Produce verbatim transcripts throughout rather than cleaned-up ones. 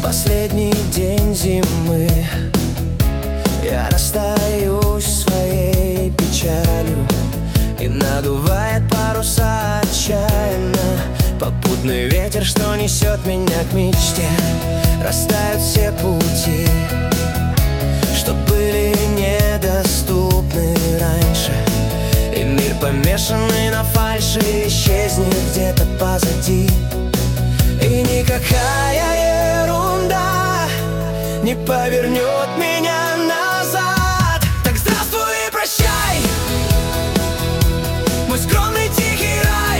Последний день зимы, я расстаюсь своей печалью, и надувает паруса отчаянно попутный ветер, что несет меня к мечте. Растают все пути, что были недоступны раньше, и мир, помешанный на фальши, исчезнет где-то позади. И никакая ерунда не повернет меня назад. Так здравствуй и прощай, мой скромный тихий рай,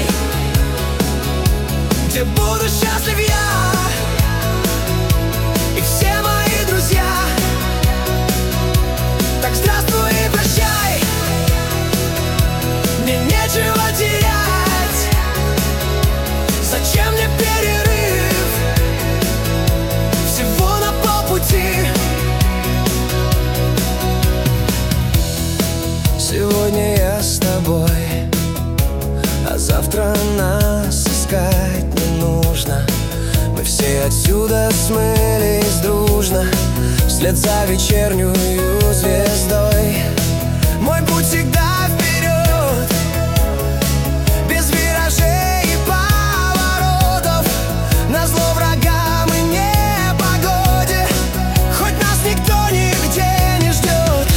где буду счастлив я и все мои друзья. Так здравствуй и прощай, мне нечего терять. Зачем мне перерыв всего на полпути? Сегодня я с тобой, а завтра нас искать не нужно. Мы все отсюда смылись дружно, вслед за вечернюю звездой. Мой путь всегда вперед, без виражей и поворотов, назло врагам и непогоде, хоть нас никто нигде не ждет.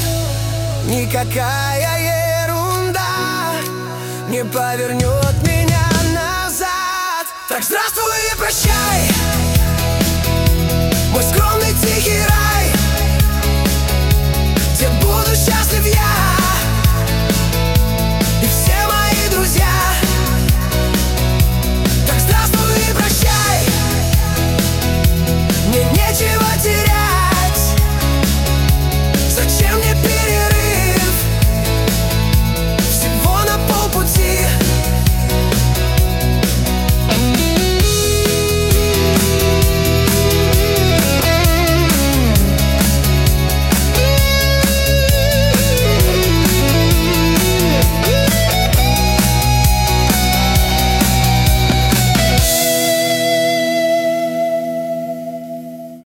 Никакая ерунда не повернет меня назад. Так здравствуй и прощай,